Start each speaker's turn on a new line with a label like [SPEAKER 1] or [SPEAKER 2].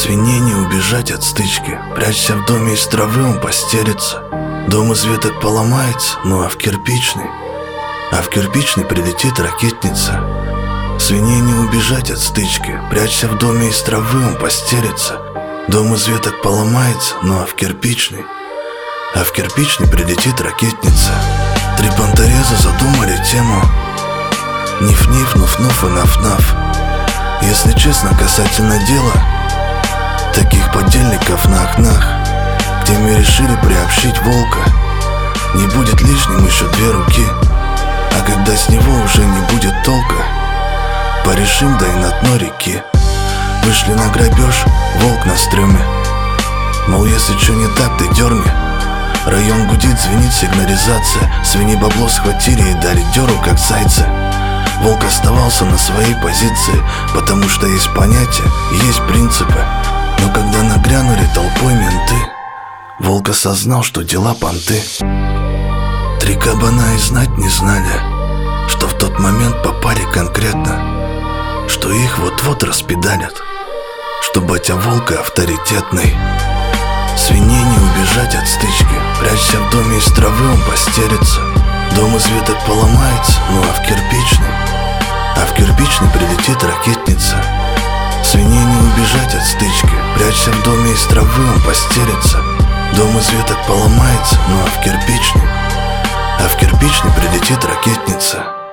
[SPEAKER 1] Свиней не убежать от стычки, прячься в доме из травы, он постерется. Дом из веток поломается, ну а в кирпичный прилетит ракетница. Свиней не убежать от стычки, прячься в доме из травы, он постерется. Дом из веток поломается, ну а в кирпичный прилетит ракетница. Три понтореза задумали тему: ниф-ниф, нуф-нуф и наф-наф. Если честно, касательно дела таких подельников на окнах, к теме решили приобщить волка. Не будет лишним еще две руки, а когда с него уже не будет толка, порешим да и на дно реки. Вышли на грабеж, волк на стреме, мол, если что не так, ты дерни. Район гудит, звенит сигнализация, свиньи бабло схватили и дали дёру, как зайца. Волк оставался на своей позиции, потому что есть понятия, есть принципы. Но когда нагрянули толпой менты, волк осознал, что дела понты. Три кабана и знать не знали, что в тот момент попали конкретно, что их вот-вот распедалят, что батя волка авторитетный. Свиней не убежать от стычки, прячься в доме из травы, он постерется. Дом из веток поломается, ну а в кирпичный прилетит ракетница. Свиней не убежать от стычки, прячься в доме из травы, он постерется. Дом из веток поломается, ну а в кирпичный прилетит ракетница.